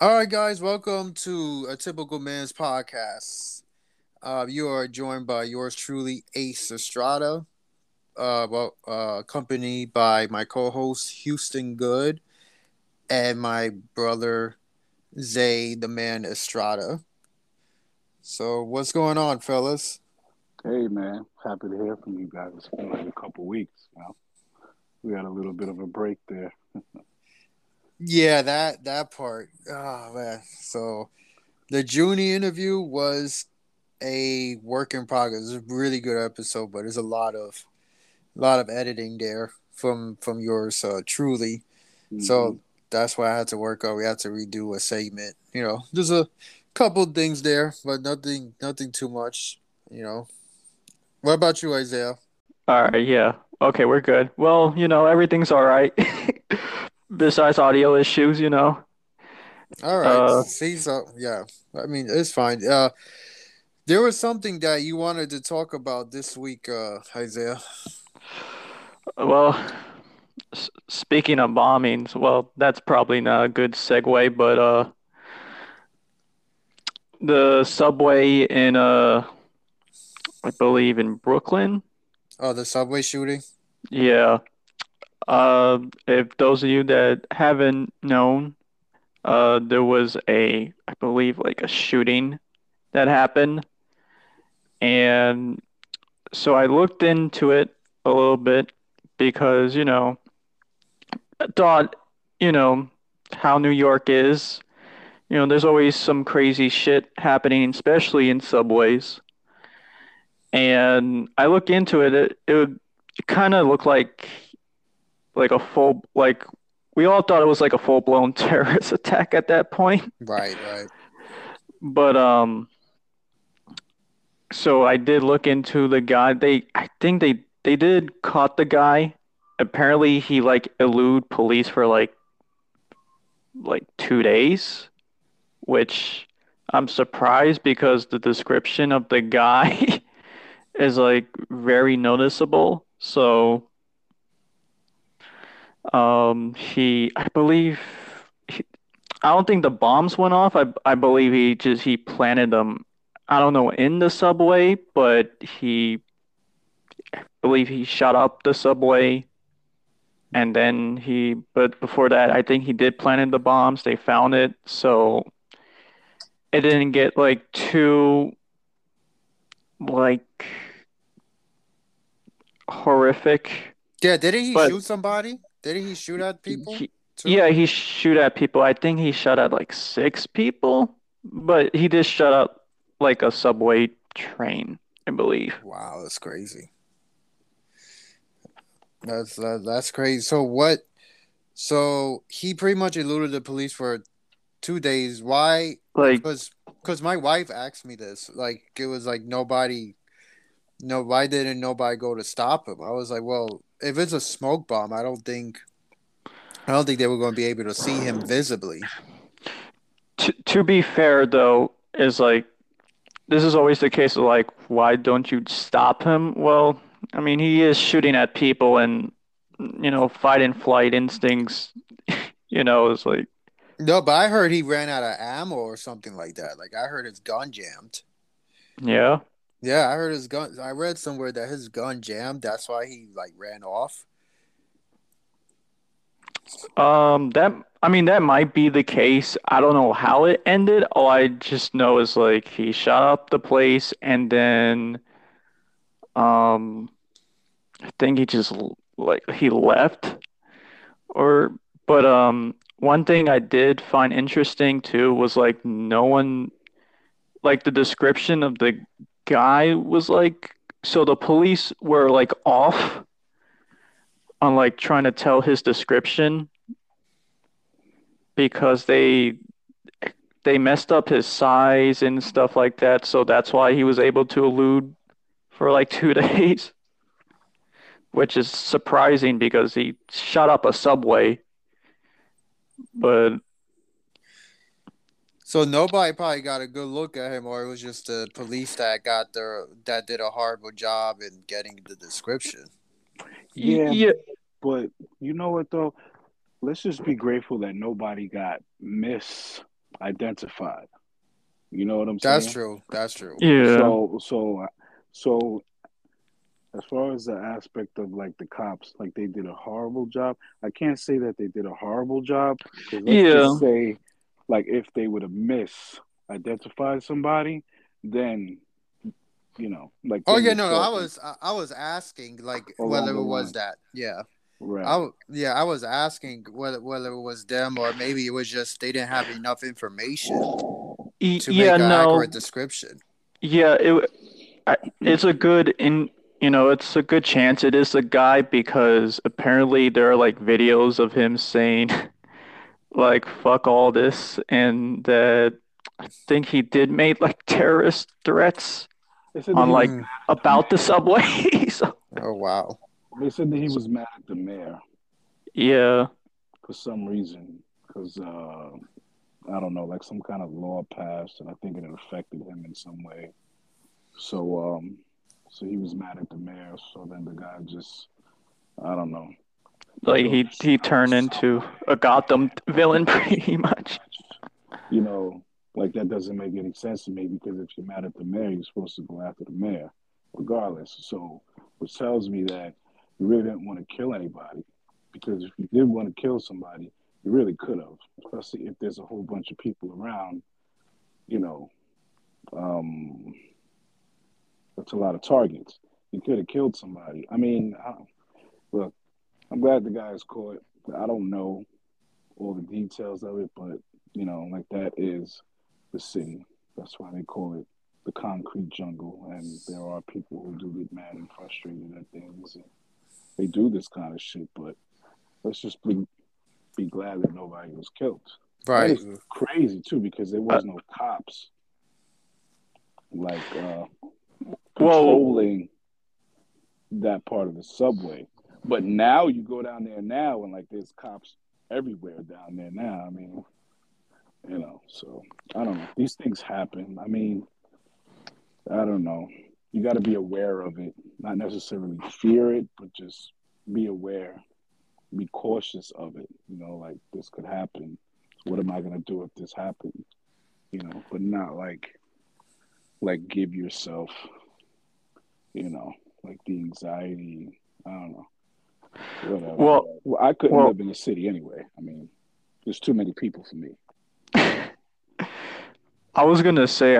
All right, guys, welcome to a typical man's podcast. You are joined by yours truly, Ace Estrada. Accompanied by my co-host Houston Good and my brother Zay, the man Estrada. So, what's going on, fellas? Hey man, happy to hear from you guys. It's been like a couple weeks. We had a little bit of a break there. Yeah, that part. Oh man. So the Junie interview was a work in progress. It was a really good episode, but there's a lot of editing there from yours truly. Hmm. So that's why I had to work on. We had to redo a segment. There's a couple things there, but nothing too much. You know. What about you, Isaiah? All right, yeah. Okay, we're good. Well, everything's all right. Besides audio issues. All right. Uh, See, so yeah. I mean, it's fine. There was something that you wanted to talk about this week, Isaiah. well, speaking of bombings, well, that's probably not a good segue, but the subway in I believe in Brooklyn. Oh, the subway shooting. Yeah. If those of you that haven't known, there was I believe like a shooting that happened, and so I looked into it a little bit because, I thought, you know, how New York is. There's always some crazy shit happening, especially in subways. And I look into it, it kind of looked like a full like we all thought it was like a full blown terrorist attack at that point. Right, right. But so I did look into the guy. I think they did caught the guy. Apparently he like elude police for like 2 days, which I'm surprised because the description of the guy is like very noticeable. So I believe he, I don't think the bombs went off. I believe he planted them. I don't know in the subway, but I believe he shot up the subway. And then but before that, I think he did plant the bombs. They found it, so it didn't get like too like horrific. Yeah, didn't he But shoot somebody? Didn't he shoot at people he, too? yeah, he shoot at people. I think he shot at like 6 people, but he did shut up like a subway train, I believe. Wow, that's crazy. That's crazy. So what? So he pretty much eluded the police for 2 days. Why? Like, Because my wife asked me this. Like it was like nobody. No, why didn't nobody go to stop him? I was like, well, if it's a smoke bomb, I don't think they were going to be able to see him visibly. to be fair though, is like this is always the case of like, why don't you stop him? Well, I mean, he is shooting at people, and fight and flight instincts. Is like, No, but I heard he ran out of ammo or something like that. Like I heard his gun jammed. yeah. Yeah, I heard his gun. I read somewhere that his gun jammed. That's why he like ran off. That I mean that might be the case. I don't know how it ended. All I just know is like he shot up the place and then um I think he just like he left or but one thing I did find interesting too was like no one like the description of the guy was like so the police were like off on like trying to tell his description because they messed up his size and stuff like that. So that's why he was able to elude for like 2 days, which is surprising because he shot up a subway. But So nobody probably got a good look at him, or it was just the police that did a horrible job in getting the description. Yeah, yeah, but you know what though? Let's just be grateful that nobody got miss. identified. You know what I'm That's saying? true. That's true. Yeah. So as far as the aspect of like the cops, like they did a horrible job. I can't say that they did a horrible job because let's just Yeah. say, like, if they would have misidentified somebody, then like Oh then yeah, you're no, no. talking I was asking like whether along the it was lines, that. Yeah. right? Yeah, I was asking whether it was them or maybe it was just they didn't have enough information to make Yeah, an accurate no. description. Yeah, it's a good it's a good chance it is the guy because apparently there are like videos of him saying like fuck all this and that I think he did make like terrorist threats They said that on he was like Mm. mad at the about the mayor. subway. So, Oh wow. They said that he so was mad at the mayor yeah. for some reason because I don't know, like some kind of law passed, and I think it affected him in some way. So so he was mad at the mayor. So then the guy just, I don't know, Like killed he himself turned some into way. a Gotham villain pretty Pretty much. much. You know, like that doesn't make any sense to me because if you're mad at the mayor, you're supposed to go after the mayor, regardless. So, which tells me that you really didn't want to kill anybody because if you did want to kill somebody, you really could have, especially if there's a whole bunch of people around. You know, um, that's a lot of targets. You could have killed somebody. I mean, look, I'm glad the guy is caught. I don't know all the details of it, but like that is the city. That's why they call it the concrete jungle. And there are people who do get mad and frustrated at things. And they do this kind of shit, but let's just be glad that nobody was killed. And Right. it's crazy too because there Uh, was no cops like well, patrolling that part of the subway. But now you go down there now and like there's cops everywhere down there now. I mean, so I don't know. These things happen. I mean, I don't know. You got to be aware of it, not necessarily fear it, but just be aware, be cautious of it. Like this could happen. What am I going to do if this happens? But not like give yourself, you know, like the anxiety. I don't know. Whatever. well, Well, I couldn't well. live in the city anyway. I mean, there's too many people for me. I was gonna say,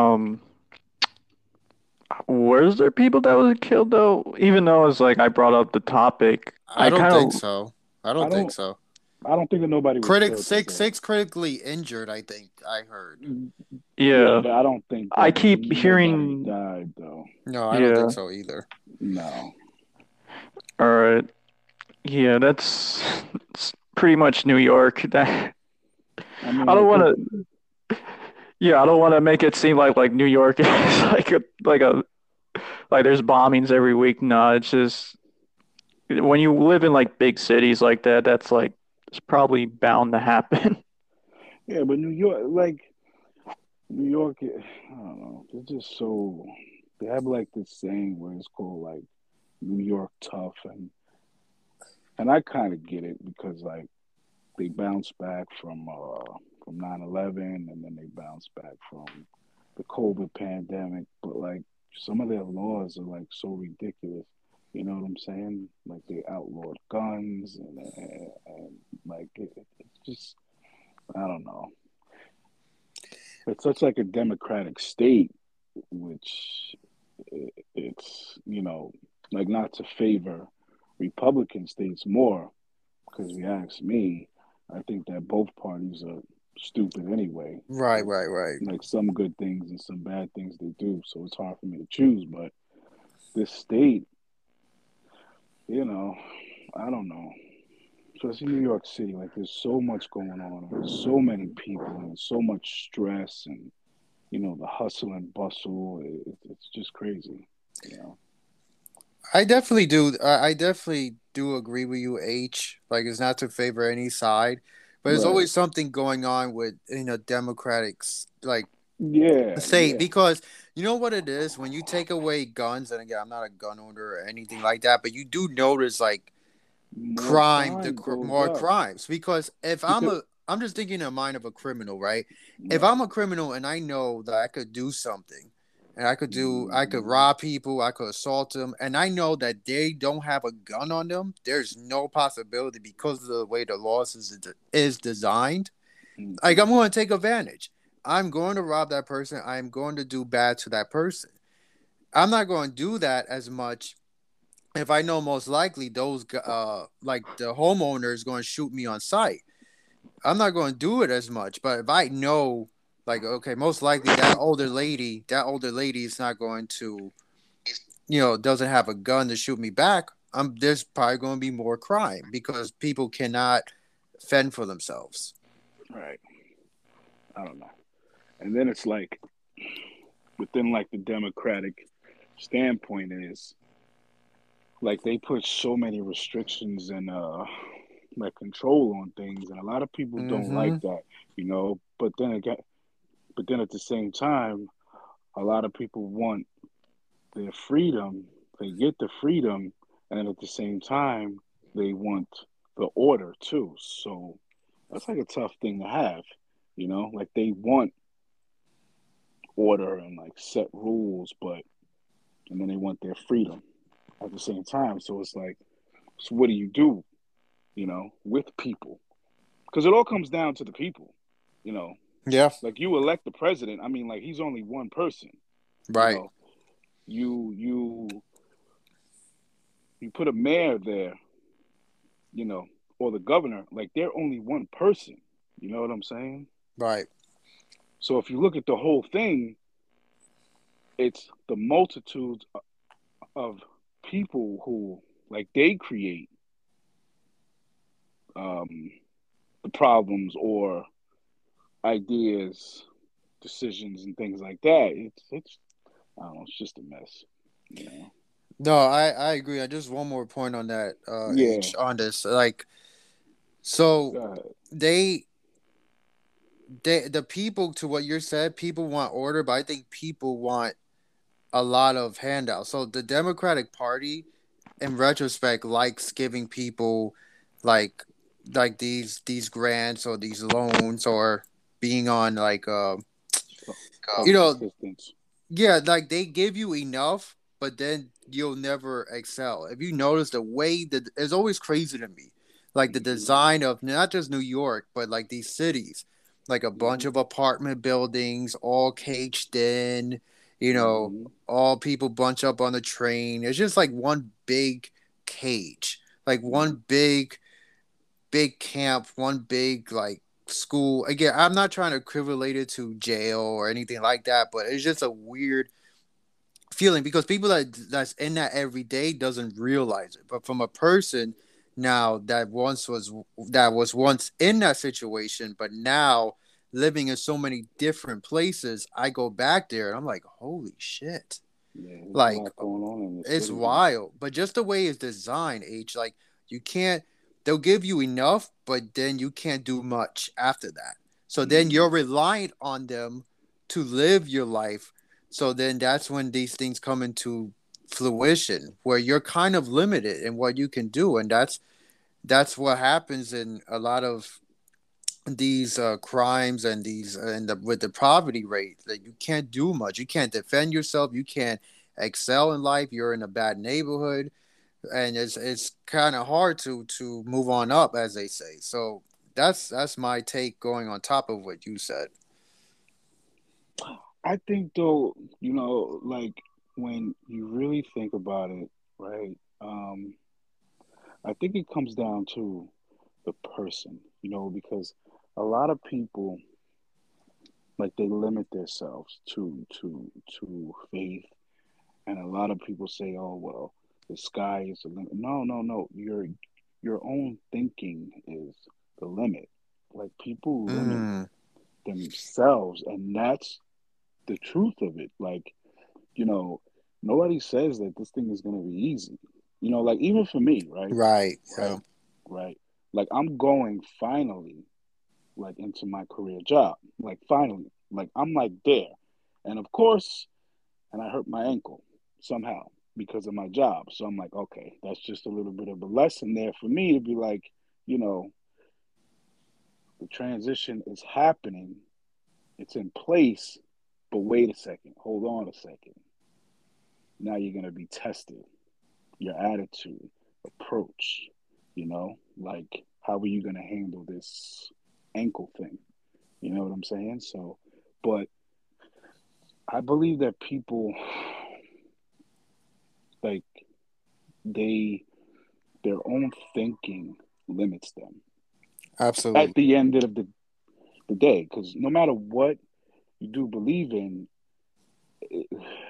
was there people that was killed though? Even though it's like I brought up the topic, I I don't kind think of so. I I don't think don't. so. I don't think that nobody was killed because Six critically injured, I think I heard. yeah, yeah. but I don't think I that keep nobody hearing died though. No, I don't think yeah. so either. No. All right. Yeah, it's pretty much New York. That I I mean, I don't want think to. Yeah, I don't want to make it seem like New York is like there's bombings every week. No, it's just when you live in like big cities like that, that's like it's probably bound to happen. yeah, but New York, like New York, I don't know. They're just so they have like this saying where it's called like New York tough, and I kind of get it because like they bounce back from 9/11, and then they bounce back from the COVID pandemic. But like some of their laws are like so ridiculous. You know what I'm saying? Like they outlawed guns, and like it's just I don't know. It's such like a democratic state, which it's like not to favor Republican states more because if you ask me, I think that both parties are stupid anyway. Right, right, right. Like some good things and some bad things they do, so it's hard for me to choose. But this state, you know, I don't know. Especially New York City, like there's so much going on, and there's so many people, and so much stress, and the hustle and bustle. It's just crazy, you know. I definitely do. I definitely do agree with you, H. Like, it's not to favor any side, but there's Right? always something going on with Democrats like Yeah, state yeah. because you know what it is when you take away guns. And again, I'm not a gun owner or anything like that, but you do notice like More crime goes more up crimes because if I'm because a I'm just thinking in the mind of a criminal, right? If Right. I'm a criminal and I know that I could do something, and I could Mm-hmm. rob people, I could assault them, and I know that they don't have a gun on them. There's no possibility because of the way the laws is designed. Like Mm-hmm. I'm going to take advantage. I'm going to rob that person. I'm going to do bad to that person. I'm not going to do that as much if I know most likely those like the homeowner is going to shoot me on sight. I'm not going to do it as much. But if I know, like, okay, most likely that older lady is not going to, doesn't have a gun to shoot me back. There's probably going to be more crime because people cannot fend for themselves. Right. I don't know. And then it's like within like the Democratic standpoint is like they put so many restrictions and like control on things, and a lot of people don't like Mm-hmm. that, you know. But then at the same time, a lot of people want their freedom. They get the freedom, and then at the same time, they want the order too. So that's like a tough thing to have, you know. Like they want order and like set rules, but and then they want their freedom at the same time. So it's like, so what do you do, you know, with people? Because it all comes down to the people, you know. Yeah. Like you elect the president. I mean, like he's only one person, you Right. know. You you put a mayor there, you know, or the governor. Like they're only one person. You know what I'm saying? Right. So if you look at the whole thing, it's the multitude of people who like they create um, the problems or ideas, decisions, and things like that. It's I don't know. It's just a mess. You know. No, I agree. I just one more point on that, Yeah. H on this. Like, so God. they the people, to what you said, people want order, but I think people want a lot of handouts. So the Democratic Party, in retrospect, likes giving people like these grants or these loans or being on like So, you public know assistance. yeah, like they give you enough, but then you'll never excel. If you notice the way that it's always crazy to me, like the Hmm. design of not just New York, but like these cities, like a bunch Hmm. of apartment buildings, all caged in, you know, Hmm. all people bunch up on the train. It's just like one big cage, like Hmm. one big camp, one big like school. Again, I'm not trying to equivalent it to jail or anything like that, but it's just a weird feeling because people that's in that every day doesn't realize it. But from a person now that was once in that situation, but now living in so many different places, I go back there and I'm like, holy shit. Yeah, there's a Like lot going on in the it's city, man. wild. But just the way it's designed, H, like you can't they'll give you enough, but then you can't do much after that. So then Hmm. you're reliant on them to live your life. So then that's when these things come into fruition, where you're kind of limited in what you can do. And that's what happens in a lot of these crimes and these and with the poverty rate, that you can't do much. You can't defend yourself. You can't excel in life. You're in a bad neighborhood, and it's kind of hard to move on up, as they say. So that's my take, going on top of what you said. I think though, you know, like when you really think about it, right? I think it comes down to the person, you know, because a lot of people like they limit themselves to faith, and a lot of people say, "Oh well, the sky is the limit." No, no, no. Your own thinking is the limit. Like people limit Mm, themselves, and that's the truth of it. Like, you know, nobody says that this thing is going to be easy. You know, like even for me, right? right. Yeah. Right? Right? Like I'm going finally like into my career job. Like finally. Like I'm like there. And of course, and I hurt my ankle somehow because of my job. So I'm like, okay, that's just a little bit of a lesson there for me to be like, you know, The transition is happening. It's in place. But wait a second. Hold on a second. Now you're going to be tested. Your attitude, approach, like how are you going to handle this ankle thing? You know what I'm saying? So, but I believe that people, like, they, their own thinking limits them at Absolutely. the end of the day. Because no matter what you do believe in, it,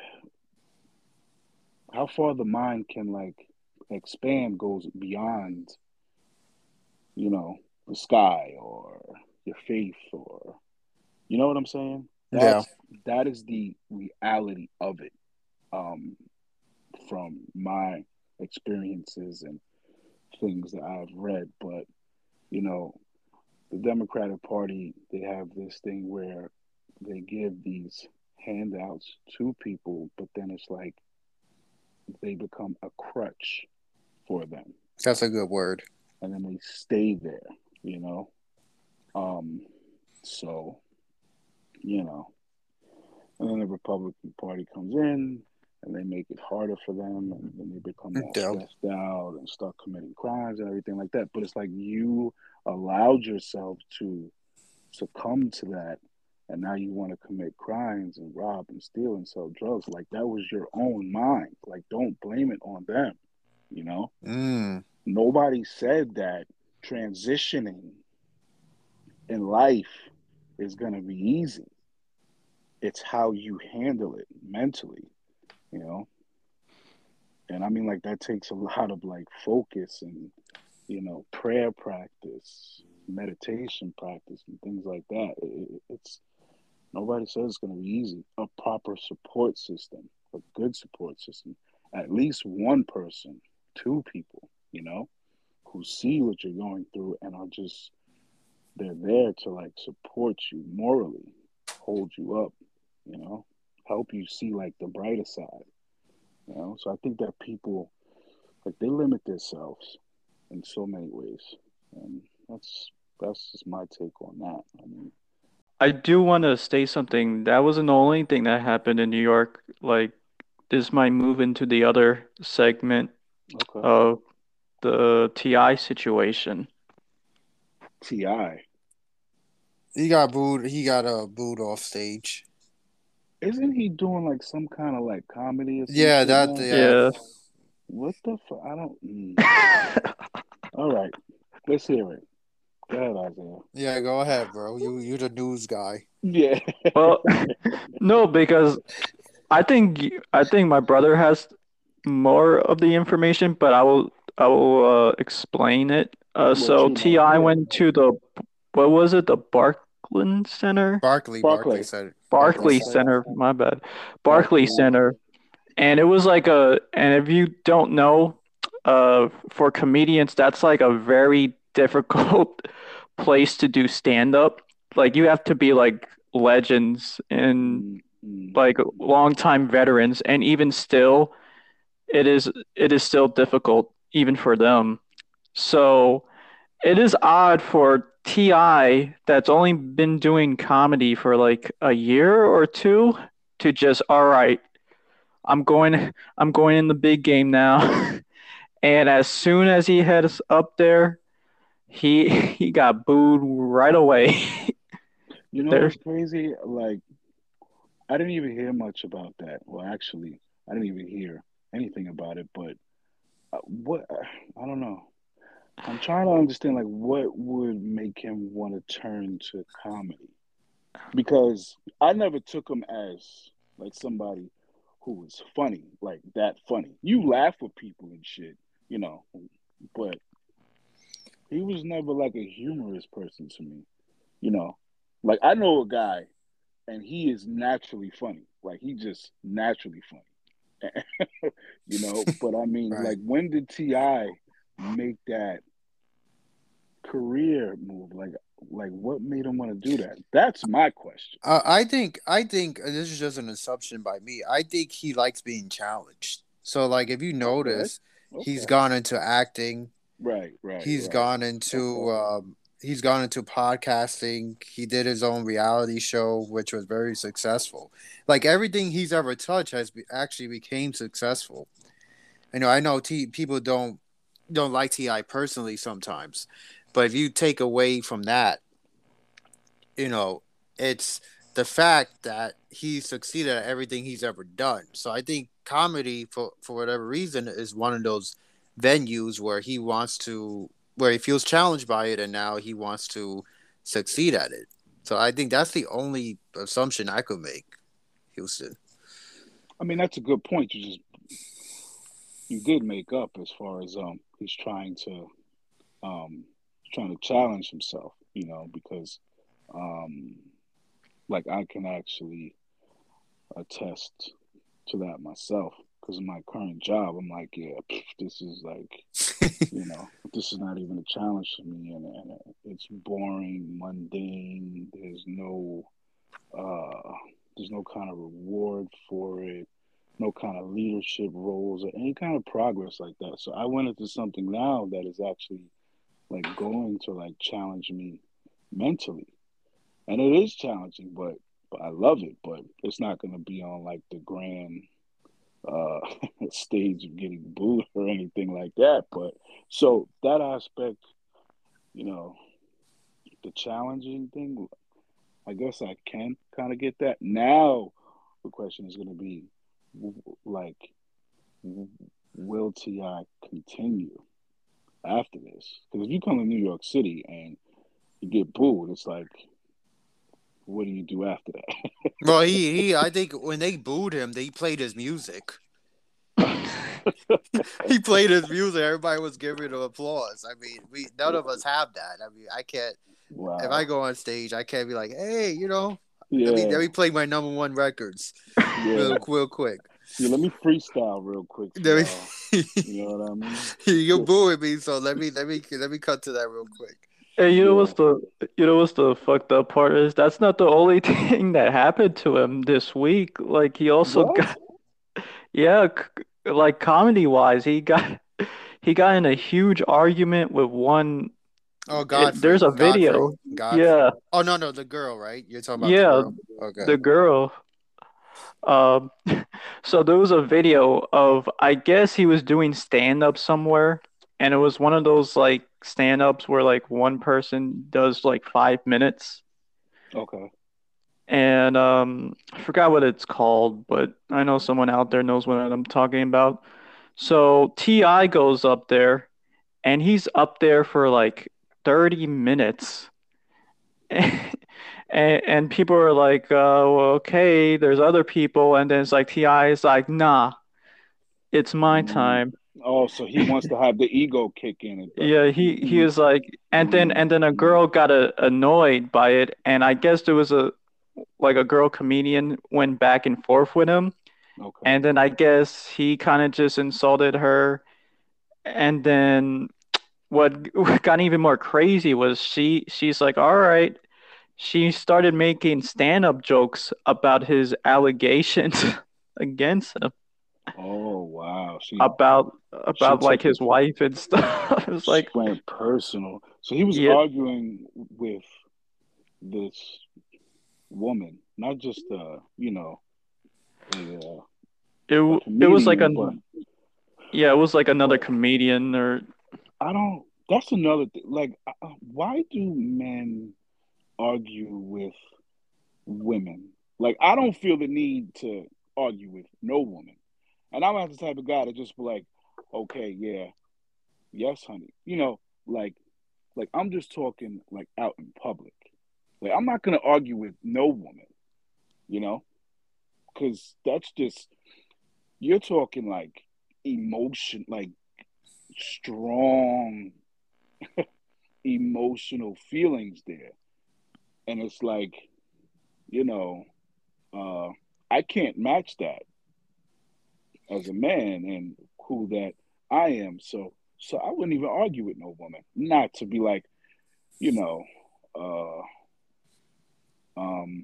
how far the mind can, like, expand goes beyond, the sky or your faith or, you know what I'm saying? Yeah. That is the reality of it. Um, from my experiences and things that I've read. But, you know, the Democratic Party, they have this thing where they give these handouts to people, but then it's like they become a crutch for them. That's a good word. And then they stay there, you know? Um, so, you know, and then the Republican Party comes in and they make it harder for them and then they become all Yeah. stressed out and start committing crimes and everything like that. But it's like you allowed yourself to succumb to that and now you want to commit crimes and rob and steal and sell drugs. Like that was your own mind. Like don't blame it on them, you know? Mm. Nobody said that transitioning in life is gonna be easy. It's how you handle it mentally, you know? And I mean, like, that takes a lot of like focus and, prayer practice, meditation practice, and things like that. It's nobody says it's going to be easy. A proper support system, a good support system, at least one person, two people, who see what you're going through and are just, they're there to like support you morally, hold you up, help you see like the brighter side. So I think that people like they limit themselves in so many ways, and that's just my take on that. I mean, I do want to state something. That wasn't the only thing that happened in New York. Like, this might move into the other segment okay, of the TI situation. Ti He got booed. He got booed off stage. isn't he doing like some kind of like comedy or some Yeah, shit that now? yeah. Yeah. What the fuck? I don't. All right, let's hear it. Go ahead, Isaiah. Yeah, go ahead, bro. You the news guy. Yeah. Well, no, because I think my brother has more of the information, but I will explain it. What So you know? T.I. Yeah. went to the, what was it? The Barclays Center? Barkley Barclay. said. Barkley Barclays said. Center, my bad. Barclays Barclay. Center. And it was like and if you don't know, for comedians, that's like a very difficult place to do stand up. Like you have to be like legends and like Mm. longtime veterans, and even still, it is still difficult even for them. So it is odd for Ti that's only been doing comedy for like a year or two to just, all right, I'm going in the big game now. And as soon as he heads up there, he got booed right away. You know There's what's crazy? Like, I didn't even hear much about that. Well, actually, I didn't even hear anything about it. But what? I don't know. I'm trying to understand, like, what would make him want to turn to comedy? Because I never took him as like somebody who was funny, like that funny. You laugh with people and shit, you know, but he was never like a humorous person to me, you know. Like I know a guy and he is naturally funny. Like he just naturally funny. But I mean, Right. like when did Ti make that career move? Like what made him want to do that? That's my question. I think this is just an assumption by me. I think he likes being challenged. So like if you Okay. notice, he's Okay. gone into acting. Right, right, He's right. gone into Okay. he's gone into podcasting. He did his own reality show, which was very successful. Like everything he's ever touched actually became successful. I know people don't like Ti personally sometimes, but if you take away from that, you know, it's the fact that he succeeded at everything he's ever done. So I think comedy, for whatever reason, is one of those venues where he feels challenged by it, and now he wants to succeed at it. So I think that's the only assumption I could make, Houston. I mean, that's a good point. You did make up as far as he's um trying to challenge himself, because um like I can actually attest to that myself because of my current job. I'm like, yeah, this is like, this is not even a challenge to me, and it's boring, mundane. Uh, there's no kind of reward for it, no kind of leadership roles or any kind of progress like that. So I went into something now that is actually like going to like challenge me mentally, and it is challenging, but I love it. But it's not going to be on like the grand uh stage of getting booed or anything like that. But so that aspect, you know, the challenging thing, I guess I can kind of get that. Now the question is going to be like, will Ti continue after this? Because if you come to New York City and you get booed, it's like, what do you do after Well, I think when they booed him, they played his music. that? He played his music. Everybody was giving him applause. I mean, we none of us have that. I mean, I can't. If I Wow. go on stage, I can't be like, "Hey, let Yeah. me play my number one records, Yeah. real quick." Yeah. Let me freestyle real quick for Let y'all. me, You know what I mean? you're Yeah. booing me, so let me cut to that real quick. And Yeah. you know what's the fucked up part is that's not the only thing that happened to him this week. Like he also What? got yeah, like comedy wise, he got in a huge argument with one. Oh, There's Godfrey, a video. Godfrey. Yeah, Oh no, the girl, right? You're talking about the yeah, girl. Okay. the girl. Um, so there was a video of I guess he was doing stand up somewhere, and it was one of those like stand ups where like one person does like 5 minutes. Okay. And I forgot what it's called, but I know someone out there knows what I'm talking about. So Ti goes up there, and he's up there for like 30 minutes, and people are like, well, okay, there's other people, and then it's like Ti is like, nah, it's my Mm. time. Oh, so he wants to have the ego kick in. And Yeah, he mm, was like, mm, and then a mm. girl got annoyed by it, and I guess there was a like a girl comedian went back and forth with him. Okay. And then I guess he kind of just insulted her. And then what got even more crazy was she's like, all right. She started making stand-up jokes about his allegations against him, Oh wow. She about like took it. his wife and stuff. It was She like, went personal. So he was yeah, arguing with this woman, not just a a it was like comedian, but it was like another but comedian or I don't. That's another thing. Like, why do men argue with women? Like, I don't feel the need to argue with no woman, and I'm not the type of guy to just be like, okay, yeah, yes, honey. Like, I'm just talking like out in public. Like, I'm not gonna argue with no woman, you know, because that's just you're talking like emotion, like strong emotional feelings there. And it's like, you know, uh, I can't match that as a man and who that I am. So I wouldn't even argue with no woman. Not to be like, you know, uh, um,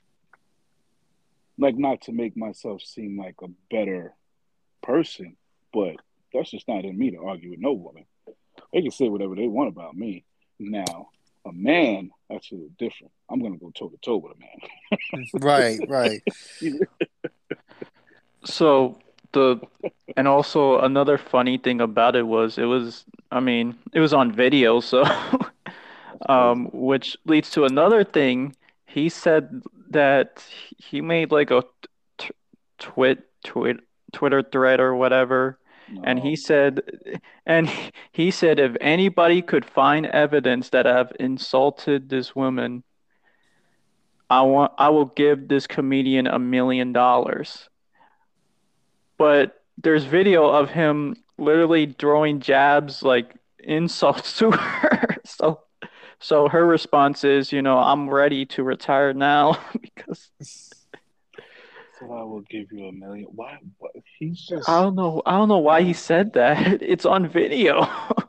like not to make myself seem like a better person, but that's just not in me to argue with no woman. They can say whatever they want about me. Now, A man, that's a little different. I'm gonna go toe to toe with a man. Right, right. So the and also another funny thing about it was I mean, it was on video, so That's crazy. which leads to another thing. He said that he made like a t twit twit Twitter thread or whatever, and No, he said and he said if anybody could find evidence that I've insulted this woman, I will give this comedian $1 million. But there's video of him literally throwing jabs like insults to her. So her response is, I'm ready to retire now because so I will give you 1 million. Why? What? He's I just. don't know I don't know why he said that. It's on video.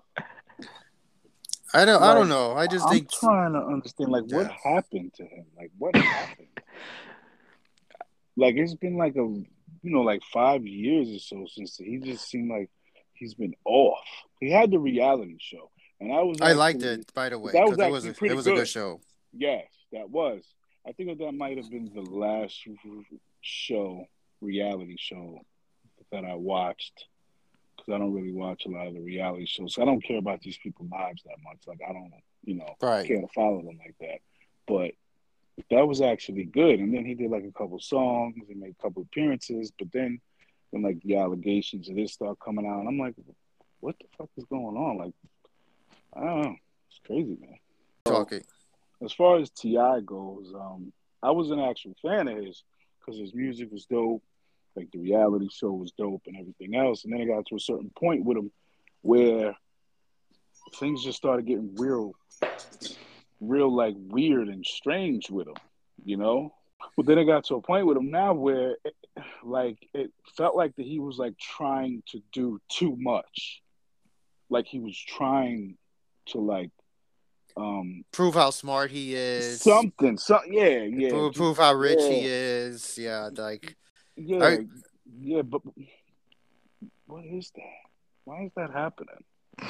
I don't Like, know. I just I'm think, trying to understand, like, what yeah. happened to him? Like, what happened? Like, it's been like like 5 years or so since he just seemed like he's been off. He had the reality show, and I liked it, by the way, that was because actually it pretty was a good good. show. Yes, that was. I think that might have been the last show, reality show that I watched because I don't really watch a lot of the reality shows. So I don't care about these people's lives that much. Like I don't, Right. care to follow them like that. But that was actually good. And then he did like a couple songs and made a couple appearances. But then when like the allegations of this start coming out, and I'm like, what the fuck is going on? Like I don't know. It's crazy, man. So Talking. as far as Ti goes, I was an actual fan of his because his music was dope, like the reality show was dope and everything else. And then it got to a certain point with him where things just started getting real like weird and strange with him, you know. But then it got to a point with him now where, it felt like that he was like trying to do too much, like he was trying to Prove how smart he is. something, yeah, yeah, Prove how rich yeah, he is. Yeah, like yeah, I yeah. But what is that? Why is that happening?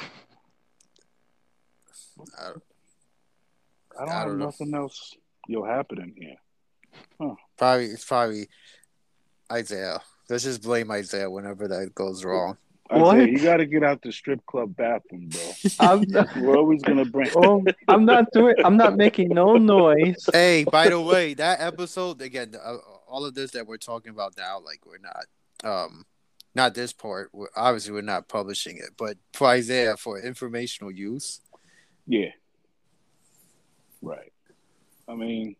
I, I don't I have don't know. nothing else happening here. Huh. It's probably Isaiah. Let's just blame Isaiah whenever that goes wrong. Isaiah, What? you got to get out the strip club bathroom, bro. I'm not, We're always gonna bring. I'm not making no noise. Hey, by the way, that episode again, all of this that we're talking about now, like we're not this part. Obviously, we're not publishing it, but for Isaiah, for informational use. Yeah, right. I mean,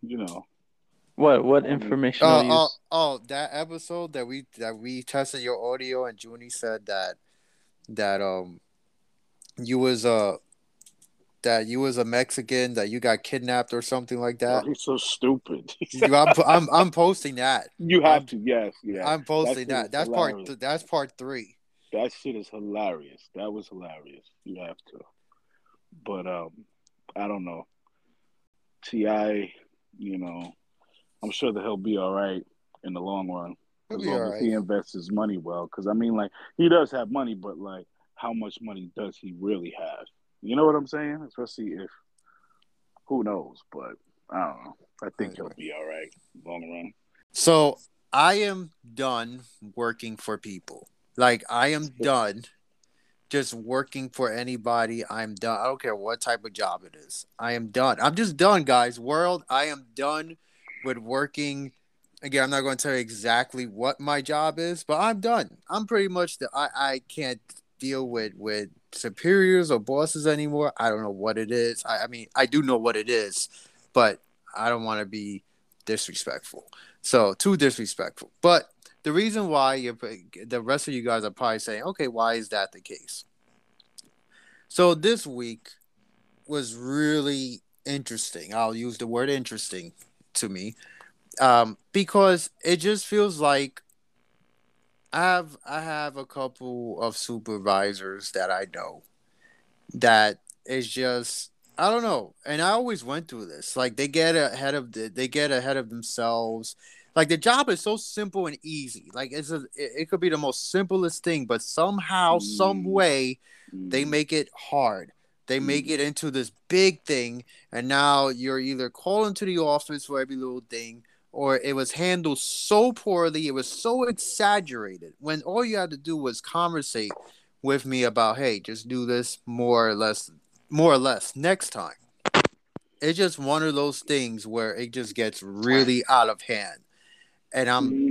What I mean, informational use? That episode that we tested your audio, and Junie said that you was that you was a Mexican, that you got kidnapped or something like oh, that. he's so stupid. I'm posting that. You have I'm to, yes, yeah. I'm That posting shit that. is hilarious. That's part three. That shit is hilarious. That was hilarious. You have to. But I don't know. Ti, you know, I'm sure that he'll be all right in the long run It'll as be all long as right. he invests his money well. Because I mean, like he does have money, but like, how much money does he really have? You know what I'm saying? Especially if who knows, but I don't know. I think he'll Anyway. be all right long run. So I am done working for people. Like I am done just working for anybody. I'm done. I don't care what type of job it is. I am done. I'm just done, guys. World, I am done with working. Again, I'm not going to tell you exactly what my job is, but I'm done. I'm pretty much I can't deal with superiors or bosses anymore. I don't know what it is. I mean, I do know what it is, but I don't want to be disrespectful. So too disrespectful. But the reason why the rest of you guys are probably saying, okay, why is that the case? So this week was really interesting. I'll use the word interesting to me, because it just feels like I have a couple of supervisors that I know that is just, I don't know, and I always went through this. Like they get ahead of themselves. Like the job is so simple and easy. Like it could be the most simplest thing, but somehow, some Mm, way, they mm, make it hard. They make it into this big thing, and now you're either calling to the office for every little thing, or it was handled so poorly, it was so exaggerated. When all you had to do was conversate with me about, hey, just do this more or less next time. It's just one of those things where it just gets really out of hand, and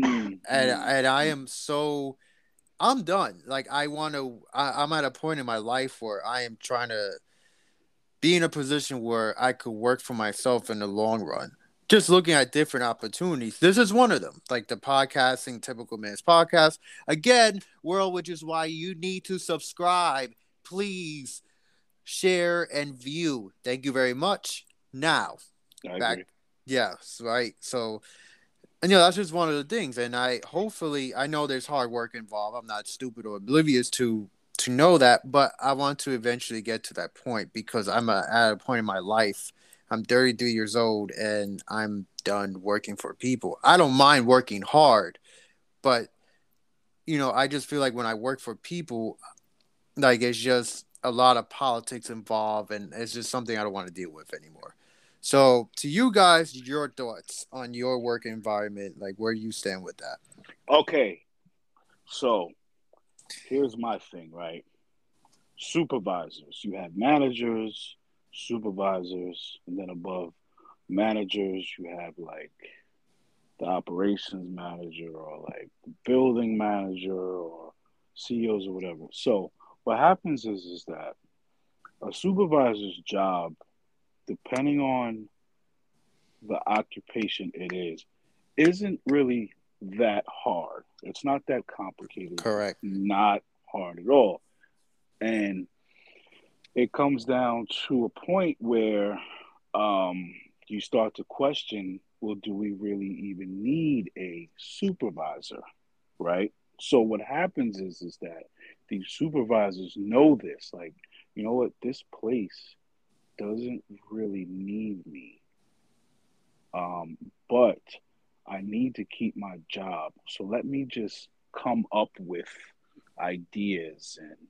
I am so I'm done. Like I want to. I'm at a point in my life where I am trying to be in a position where I could work for myself in the long run. Just looking at different opportunities. This is one of them, like the podcasting, Typical Man's Podcast. Again, world, which is why you need to subscribe. Please share and view. Thank you very much. Now, I back. agree. Yes, right. So, and that's just one of the things. And I know there's hard work involved. I'm not stupid or oblivious to know that, but I want to eventually get to that point because at a point in my life. I'm 33 years old and I'm done working for people. I don't mind working hard, but I just feel like when I work for people, like it's just a lot of politics involved, and it's just something I don't want to deal with anymore. So, to you guys, your thoughts on your work environment, like where you stand with that? Okay, so here's my thing, right? Supervisors. You have managers, supervisors, and then above managers, you have like the operations manager or like the building manager or CEOs or whatever. So what happens is that a supervisor's job, depending on the occupation it is, isn't really that hard. It's not that complicated. It's Correct. not hard at all. And it comes down to a point where you start to question, well, do we really even need a supervisor, right? So what happens is that these supervisors know this, like, you know what, this place doesn't really need me, um, but I need to keep my job. So let me just come up with ideas and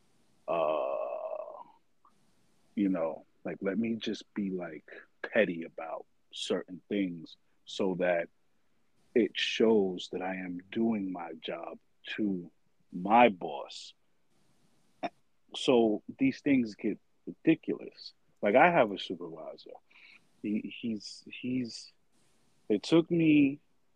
uh like let me just be like petty about certain things so that it shows that I am doing my job to my boss. So these things get ridiculous. Like I have a supervisor. He's it took me,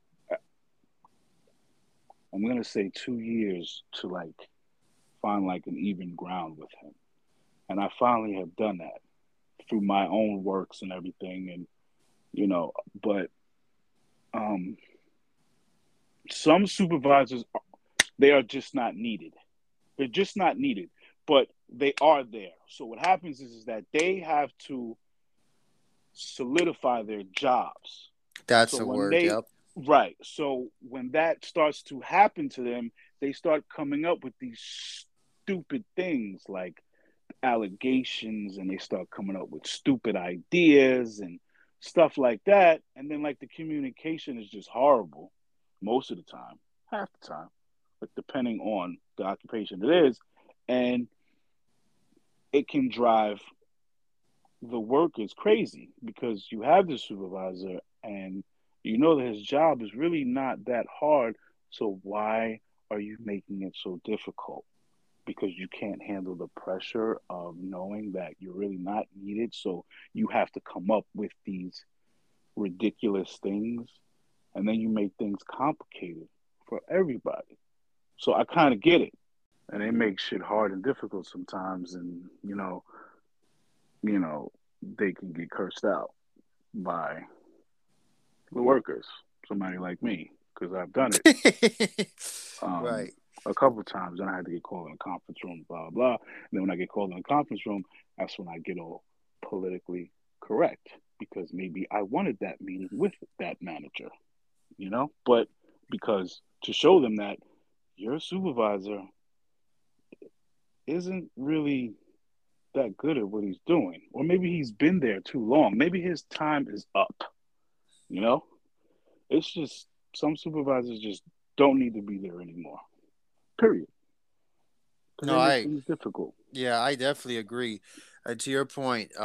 I'm gonna say 2 years to like find like an even ground with him. And I finally have done that through my own works and everything. And but um some supervisors, they are just not needed. They're just not needed, but they are there. So what happens is that they have to solidify their jobs. That's So a when word. they Yep. right, so when that starts to happen to them, they start coming up with these stupid things like allegations, and they start coming up with stupid ideas and stuff like that. And then like the communication is just horrible most of the time, half the time, but depending on the occupation it is. And it can drive the workers crazy because you have the supervisor and you know that his job is really not that hard. So why are you making it so difficult? Because you can't handle the pressure of knowing that you're really not needed. So you have to come up with these ridiculous things and then you make things complicated for everybody. So I kind of get it. And they make shit hard and difficult sometimes. And, you know, they can get cursed out by the workers, somebody like me, because I've done it. Um, Right. a couple of times, and I had to get called in a conference room, blah blah. And then when I get called in a conference room, that's when I get all politically correct because maybe I wanted that meeting with that manager, But because to show them that your supervisor isn't really that good at what he's doing, or maybe he's been there too long, maybe his time is up. You know, it's just some supervisors just don't need to be there anymore. Period. because No, they make things difficult. I definitely agree. To your point,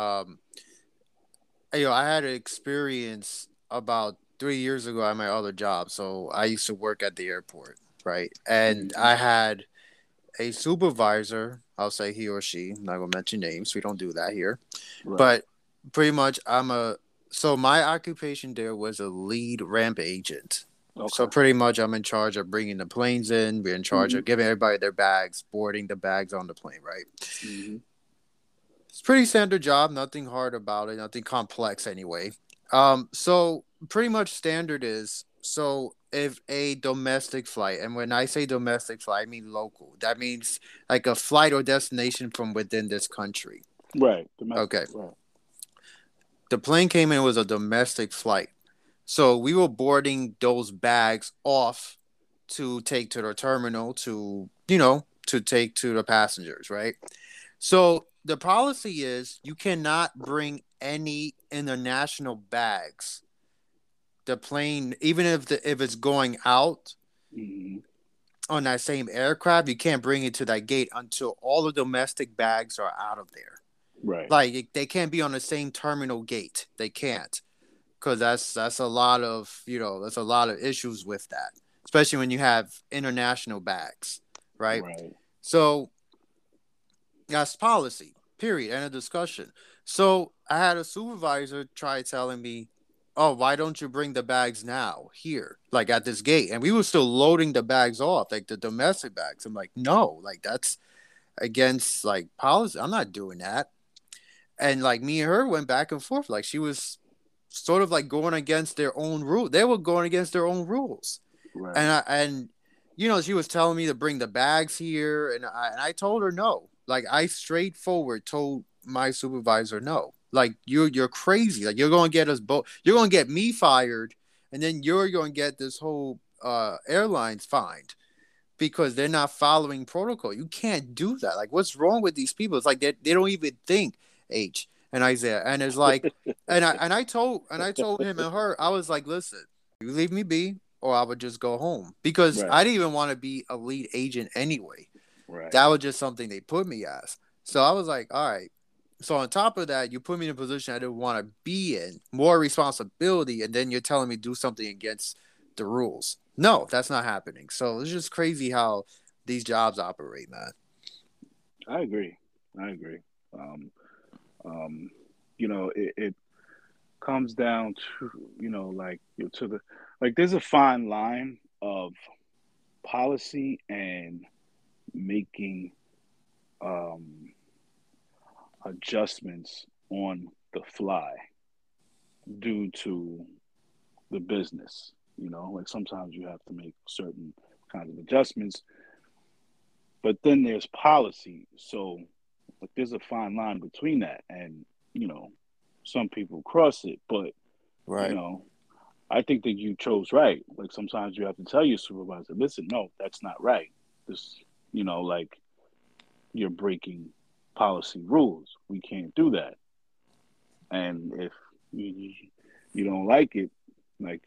I had an experience about 3 years ago at my other job. So I used to work at the airport, right? And Hmm. I had a supervisor. I'll say he or she. I'm not gonna mention names. We don't do that here. Right. But pretty much, so my occupation there was a lead ramp agent. So Okay. pretty much, I'm in charge of bringing the planes in. We're in charge Hmm. of giving everybody their bags, boarding the bags on the plane, right? Hmm. It's pretty standard job, nothing hard about it, nothing complex anyway. So pretty much standard is so if a domestic flight, and when I say domestic flight, I mean local. That means like a flight or destination from within this country. Right. Domestic. Okay. Right. The plane came in was a domestic flight. So we were boarding those bags off to take to the terminal to take to the passengers, right? So the policy is you cannot bring any international bags. The plane, even if it's going out Hmm. on that same aircraft, you can't bring it to that gate until all the domestic bags are out of there. Right. Like they can't be on the same terminal gate. They can't because that's a lot of that's a lot of issues with that, especially when you have international bags, right? Right. So that's policy. Period. End of discussion. So I had a supervisor try telling me, "Oh, why don't you bring the bags now here, like at this gate?" And we were still loading the bags off, like the domestic bags. I'm like, "No, like that's against like policy. I'm not doing that." And like me and her went back and forth. Like she was sort of like going against their own rule. They were going against their own rules, Right. and she was telling me to bring the bags here, and I told her no. Like I straightforward told my supervisor no. Like you're crazy. Like you're gonna get us both. You're gonna get me fired, and then you're gonna get this whole airlines fined because they're not following protocol. You can't do that. Like what's wrong with these people? It's like they don't even think. H and Isaiah, and it's like, and I told him and her, I was like, listen, you leave me be, or I would just go home because Right. I didn't even want to be a lead agent anyway. Right. That was just something they put me as. So I was like, all right. So on top of that, you put me in a position I didn't want to be in, more responsibility, and then you're telling me to do something against the rules. No, that's not happening. So it's just crazy how these jobs operate, man. I agree. I agree. Um, um, it comes down to like to the like there's a fine line of policy and making um, adjustments on the fly due to the business. Like sometimes you have to make certain kinds of adjustments, but then there's policy. So like there's a fine line between that, and you know some people cross it, but you Right. know I think that you chose right. Like sometimes you have to tell your supervisor, listen, no, that's not right. This, like you're breaking policy rules. We can't do that. And if you, you don't like it, like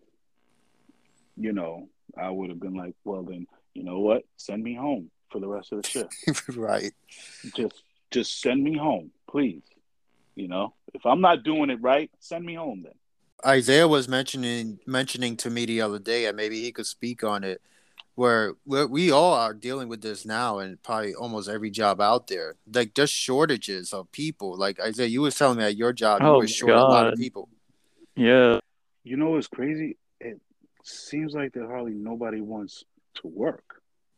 I would have been like, well, then you know what? Send me home for the rest of the shift. Right. Just send me home, please. If I'm not doing it right, send me home then. Isaiah was mentioning to me the other day, and maybe he could speak on it. Where we all are dealing with this now, and probably almost every job out there, like just shortages of people. Like Isaiah, you was telling me at your job, you Oh were my short a lot of God. people. Yeah. What's crazy? It seems like that hardly nobody wants to work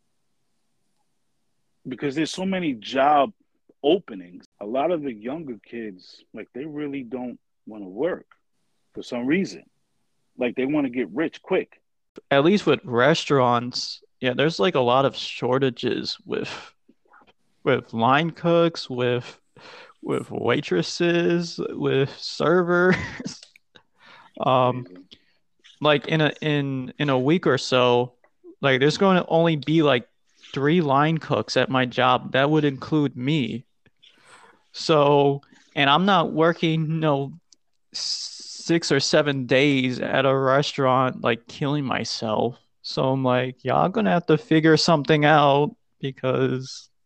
because there's so many job openings. A lot of the younger kids, like they really don't want to work for some reason. Like they want to get rich quick. At least with restaurants, yeah, there's like a lot of shortages with line cooks, with waitresses, with servers. Um, Crazy. like in a week or so, like there's going to only be like 3 line cooks at my job. That would include me. So, and I'm not working, 6 or 7 days at a restaurant, like killing myself. So I'm like, y'all gonna have to figure something out because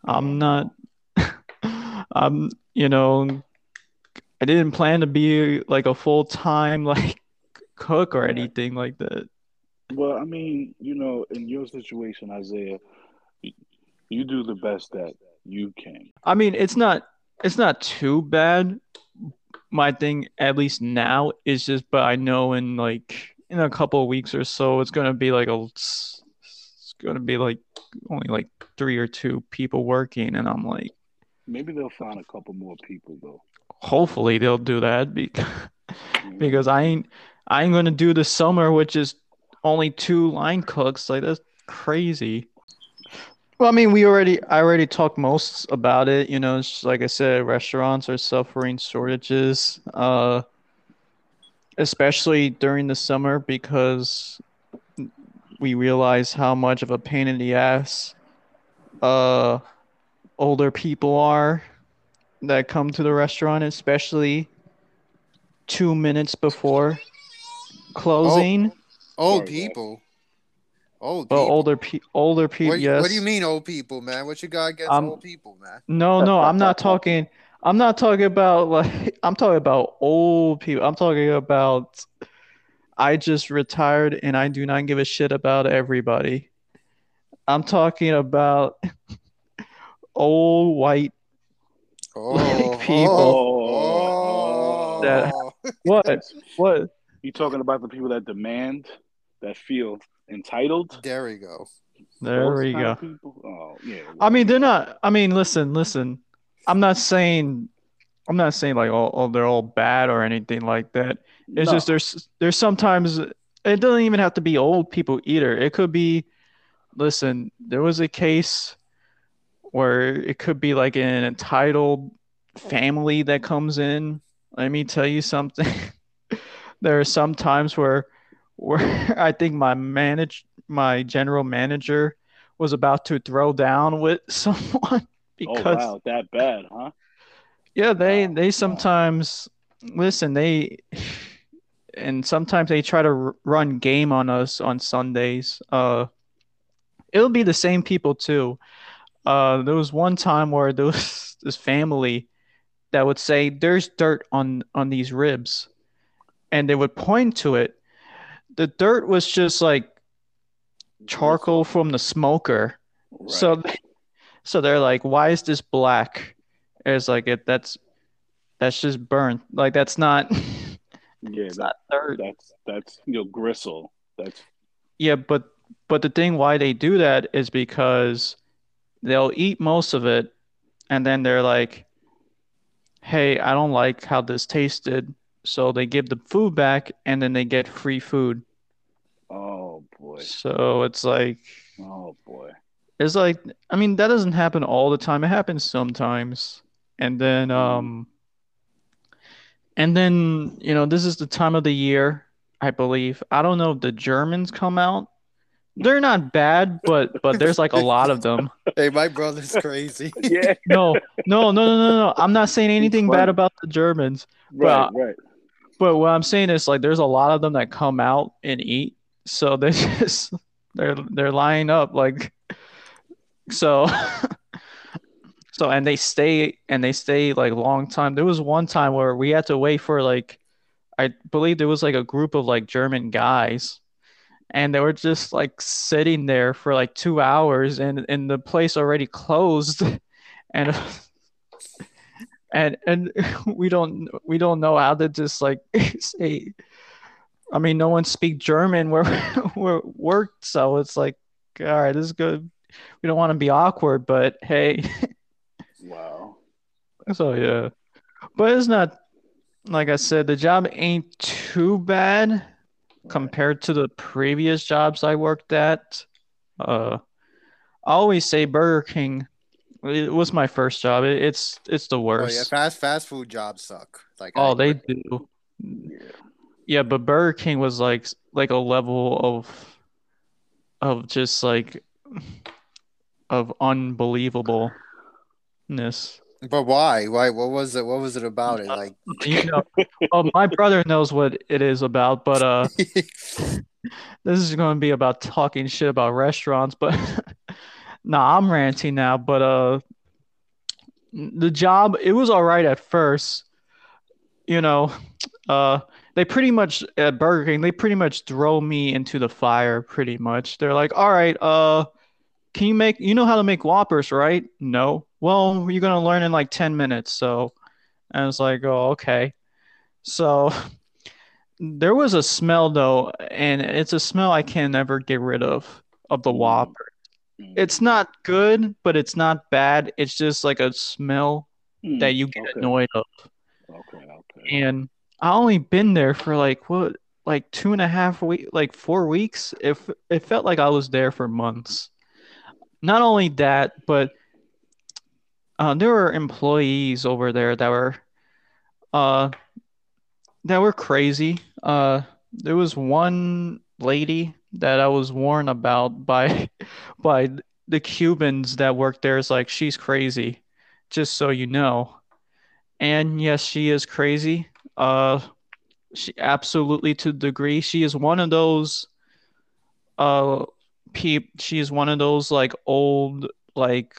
Oh I'm not. no. I'm, you know, I didn't plan to be like a full time like cook or Right. anything like that. Well, I mean, in your situation, Isaiah, y- you do the best that you can. I mean, it's not too bad. My thing, at least now, is just, but I know in a couple of weeks or so, it's gonna be like only like three or two people working, and I'm like, Maybe they'll find a couple more people though. hopefully they'll do that Yeah. because I ain't gonna do the summer with just only two line cooks. Like that's crazy. Well, I mean, I already talked most about it. It's just like I said, restaurants are suffering shortages, especially during the summer because we realize how much of a pain in the ass uh older people are that come to the restaurant, especially 2 minutes before Oh, closing. old Sorry, guys. people. Old Well, people. older people, What do you yes. mean old people, man? What you got against Um, old people, man? no, no, I'm not talking. I'm not talking about like I'm talking about old people. I'm talking about I just retired and I do not give a shit about everybody. I'm talking about old white like Oh, people oh, that Oh, oh. what what you talking about the people that demand, that feel entitled? There we go. there Those we kind go. of people? Oh, yeah. I Well, mean, they're not. I mean, listen. I'm not saying. I'm not saying like they're all bad or anything like that. It's just no. there's sometimes it doesn't even have to be old people either. It could be. Listen, there was a case where it could be like an entitled family that comes in. Let me tell you something. There are some times where I think my general manager was about to throw down with someone Oh, because wow. That bad, huh? yeah, Wow. they Wow. sometimes listen, they and sometimes they try to run game on us on Sundays. It'll be the same people too. There was one time where there was this family that would say there's dirt on these ribs and they would point to it. The dirt was just like charcoal Gristle. from the smoker. Right. So so they're like, why is this black? It's like that's just burnt. Like that's not Yeah, it's not dirt. that's gristle. That's Yeah, but the thing why they do that is because they'll eat most of it and then they're like, hey, I don't like how this tasted. So they give the food back and then they get free food. oh boy. So Oh boy. it's like I mean that doesn't happen all the time. It happens sometimes. And then Mm. um and then this is the time of the year, I believe. I don't know if the Germans come out. They're not bad, but there's like a lot of them. Hey, my brother's crazy. Yeah, No, no. I'm not saying he's anything bad funny. about the Germans, Right, but right. but what I'm saying is like there's a lot of them that come out and eat. So they just they're lining up like so so and they stay like long time. There was one time where we had to wait for like I believe there was like a group of like German guys and they were just like sitting there for like 2 hours and the place already closed and and we don't know how to just like say I mean no one speak German where we're worked so it's like all right this is good we don't want to be awkward but hey Wow. so yeah but it's not like I said the job ain't too bad Right. compared to the previous jobs I worked at uh I always say Burger King it was my first job it's the Oh yeah, worst fast food jobs suck. Like I oh they agree. do Yeah. yeah but Burger King was like a level of just like of unbelievableness. But why? Why? What was it? What was it about it? Like, You know, well, my brother knows what it is about, but this is going to be about talking shit about restaurants. But nah, I'm ranting now. But the job, it was all right at first. You know, uh, they pretty much at Burger King, they pretty much throw me into the fire. Pretty much, they're like, "All right, can you know how to make Whoppers, right?" No. Well, you're gonna learn in like 10 minutes. So, and it's like, oh, okay. So there was a smell though, and it's a smell I can never get rid of the Mm, Whopper. It's mm, not good, but it's not bad. It's just like a smell that you get okay, annoyed of. okay, okay. And I only been there for like what, like 2.5 weeks, like 4 weeks. If it felt like I was there for months. Not only that, but there were employees over there uh that were crazy. There was one lady that I was warned about by by the Cubans that work there. Is like, she's crazy, just so you know. And yes, she is crazy. She absolutely, to the degree. She is one of those uh she is one of those like old, like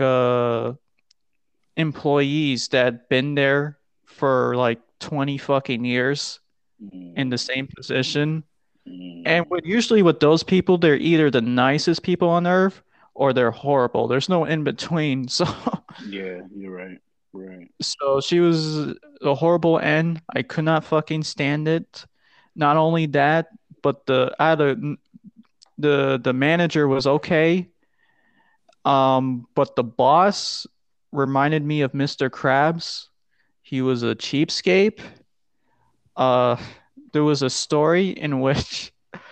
employees that been there for like 20 fucking years in the Mm, same position. And mm, usually with those people, they're either the nicest people on earth or they're horrible. There's no in between. So yeah, you're right. Right. so she was a horrible end. I could not fucking stand it. Not only that, but the manager was okay. But the boss reminded me of Mr. Krabs. He was a cheapskate. Uh, there was a story in which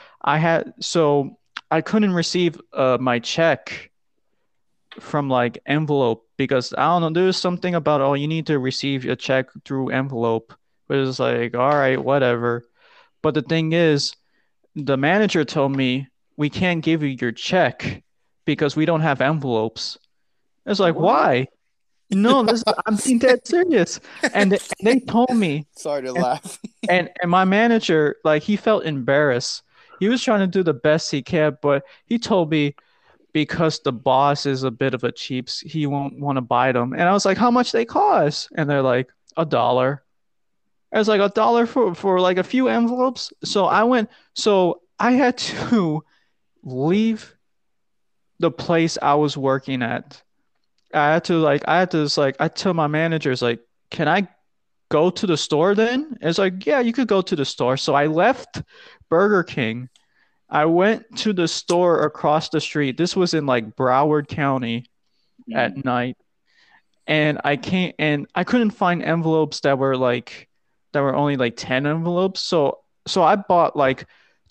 I couldn't receive my check from like envelope because I don't know, there's something about, oh, you need to receive a check through envelope. But it's like, all right, whatever. But the thing is, the manager told me we can't give you your check because we don't have envelopes. It's like, What? why? No, I'm being dead serious. And they told me, Sorry to and, laugh. and my manager, like, he felt embarrassed. He was trying to do the best he can, but he told me because the boss is a bit of a cheaps, he won't want to buy them. And I was like, how much they cost? And they're like, $1. I was like, $1 for like a few envelopes. So I had to leave the place I was working at. I tell my managers like, can I go to the store then? It's like, yeah, you could go to the store. So I left Burger King. I went to the store across the street. This was in like Broward County Mm, at night. And I couldn't find envelopes that were only like 10 envelopes. So I bought like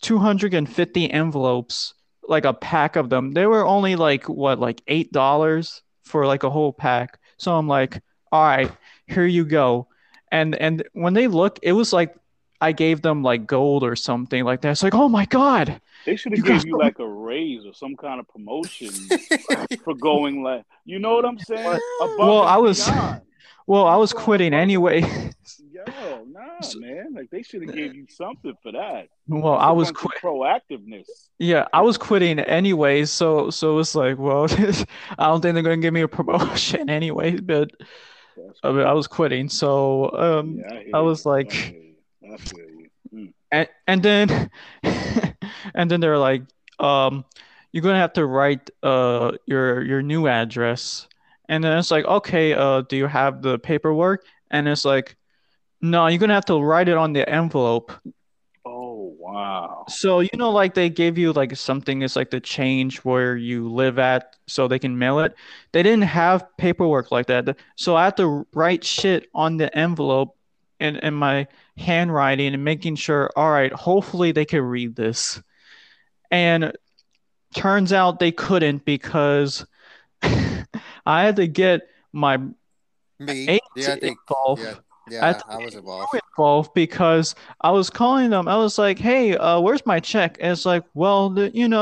250 envelopes, like a pack of them. They were only like what, like $8 for like a whole pack. So I'm like, all right, here you go. And when they look, it was like I gave them like gold or something like that. It's like, oh my God, they should have you got gave you so like a raise or some kind of promotion for going like, you know what I'm saying? much. Above Well, and beyond. I You was going quitting above and anyway. yo, nah, So- man. Like they should have gave you something for that. well, That's I a was bunch of quit. proactiveness. Yeah, I was quitting anyway, so it's like, well, I don't think they're gonna give me a promotion anyway, but That's I crazy. was quitting. So Yeah, I I hear was you. I like, hear you. I feel you. Mm. and then and then they're like, um, you're gonna have to write your new address, and then it's like, okay, do you have the paperwork? And it's like, no, you're gonna have to write it on the envelope. Oh wow. So, like they gave you like something, it's like the change where you live at so they can mail it. They didn't have paperwork like that. So I had to write shit on the envelope in my handwriting and making sure, all right, hopefully they can read this. And turns out they couldn't because I had to get my Me? Yeah, I agent think. involved. Yeah, I had yeah, to I was get involved. you involved because I was calling them. I was like, "Hey, where's my check?" And it's like, "Well,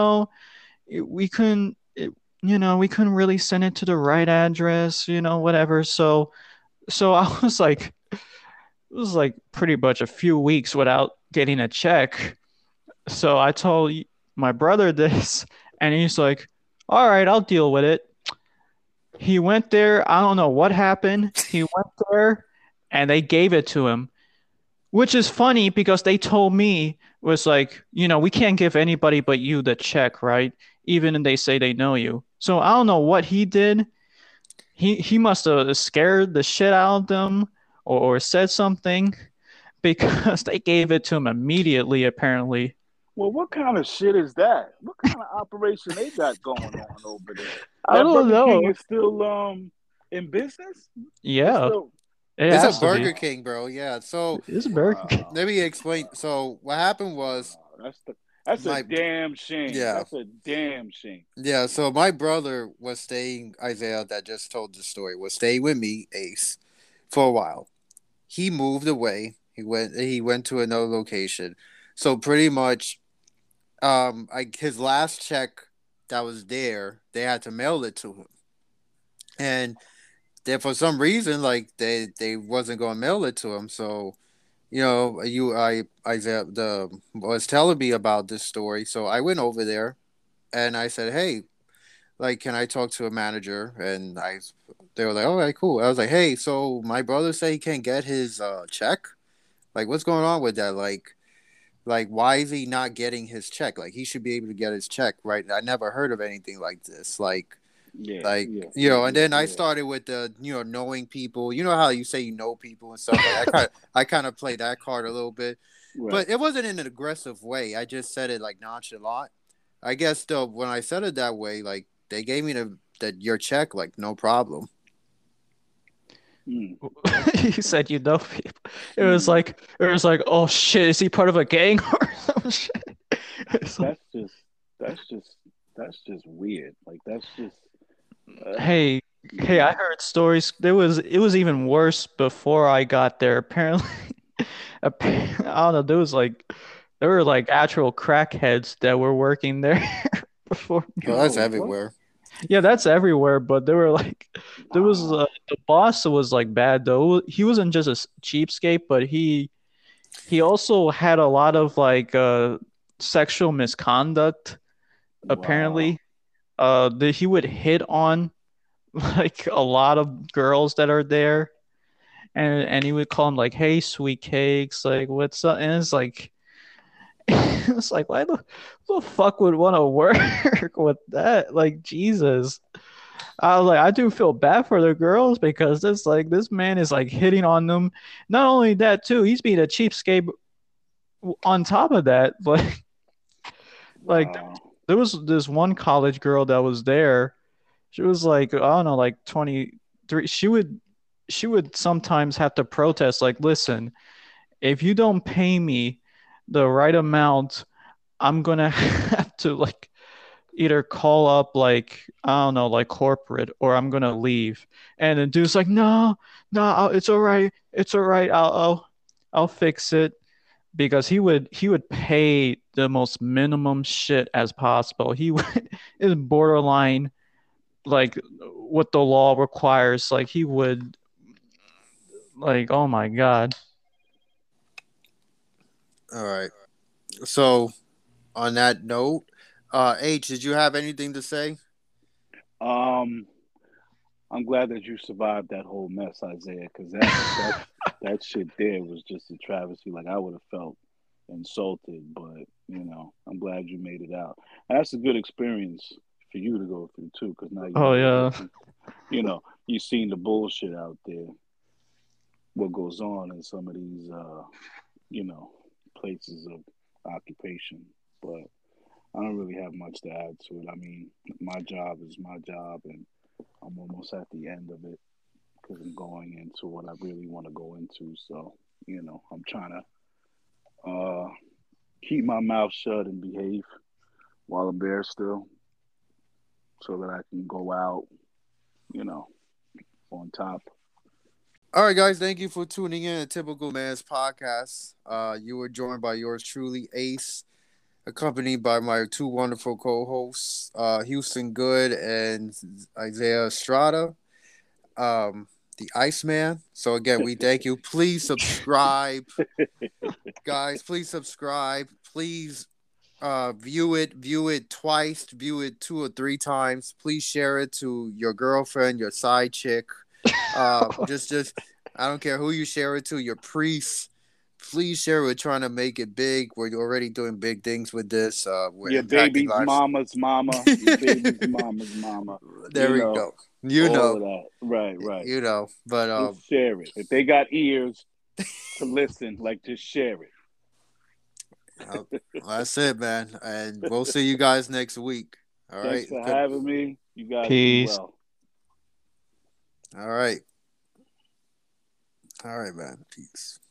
we couldn't, we couldn't really send it to the right address, whatever." So I was like, it was like pretty much a few weeks without getting a check. So I told my brother this, and he's like, "All right, I'll deal with it." He went there. I don't know what happened. He went there, and they gave it to him, which is funny because they told me was like, we can't give anybody but you the check, right? Even if they say they know you. So I don't know what he did. He must have scared the shit out of them or said something because they gave it to him immediately, apparently. Well, what kind of shit is that? What kind of operation they got going on over there? I That don't Burger King know. is still in business? It's Yeah, still it It's a has to be. Burger King, bro. Yeah. So It's a Burger King. wow. let me explain. So what happened was Wow. That's a my damn shame. yeah. That's a damn shame. Yeah, so my brother was staying, Isaiah, that just told the story, was staying with me, Ace, for a while. He moved away. He went to another location. So pretty much his last check that was there, they had to mail it to him. And then for some reason, like they wasn't gonna mail it to him. So, Isaiah was telling me about this story. So I went over there and I said, "Hey, like, can I talk to a manager?" And they were like, "All right, cool." I was like, "Hey, so my brother said he can't get his check. Like, what's going on with that? Like, why is he not getting his check? Like, he should be able to get his check, right? I never heard of anything like this. Yeah, Like yeah, and then I started with the knowing people. You know how you say you know people and stuff. Like I kind of play that card a little bit, right. but it wasn't in an aggressive way. I just said it like nonchalant. I guess though when I said it that way, like they gave me your check, like no problem. Mm, You said you know people. mm. It was like, oh shit, is he part of a gang or some shit? It's like, That's just that's just that's just weird. Like that's just uh, hey, hey, yeah. I heard stories. It was even worse before I got there. Apparently, I don't know. There were like actual crackheads that were working there before. Oh, that's Oh, what? everywhere. Yeah, that's everywhere. But they were like, there was Wow. the boss was like bad though. He wasn't just a cheapskate, but he also had a lot of like sexual misconduct. Wow. Apparently, that he would hit on like a lot of girls that are there, and he would call them like, "Hey, sweet cakes, like what's up?" And it's like, it's like, why the fuck would want to work with that? Like, Jesus. I was like, I do feel bad for the girls because this man is like hitting on them. Not only that, too, he's being a cheapskate on top of that. Like Wow. there was this one college girl that was there. She was like, I don't know, like 23. She would sometimes have to protest, like, listen, if you don't pay me the right amount, I'm gonna have to like either call up like I don't know, like corporate, or I'm gonna leave. And the dude's like, no, no, it's all right, it's all right. I'll fix it because he would pay the most minimum shit as possible. He would is borderline like what the law requires. Like he would like, oh my god. All right. So on that note, H, did you have anything to say? Um, I'm glad that you survived that whole mess, Isaiah, because that shit there was just a travesty. Like I would have felt insulted, but I'm glad you made it out. And that's a good experience for you to go through too, because now you Oh know yeah. you've seen the bullshit out there, what goes on in some of these you know places of occupation. But I don't really have much to add to it. I mean, my job is my job, and I'm almost at the end of it because I'm going into what I really want to go into. So, I'm trying to keep my mouth shut and behave while I'm there still so that I can go out, you know, on top. All right, guys, thank you for tuning in to Typical Man's podcast. You were joined by yours truly, Ace, accompanied by my two wonderful co-hosts, Houston Good and Isaiah Estrada, the Iceman. So again, we thank you. Please subscribe, guys. Please subscribe. Please View it twice, view it 2 or 3 times. Please share it to your girlfriend, your side chick. Just I don't care who you share it to, your priest. Please share. We're trying to make it big. We're already doing big things with this. We're Your impacting baby's lives. mama's mama. Your baby's mama's mama. There we Know, go. You all know, of that. Right, right. But Just share it. If they got ears to listen, like just share it. that's it, man. And we'll see you guys next week. All Thanks right. for Good. having me. You guys be Peace. well. All right. All right, man. Peace.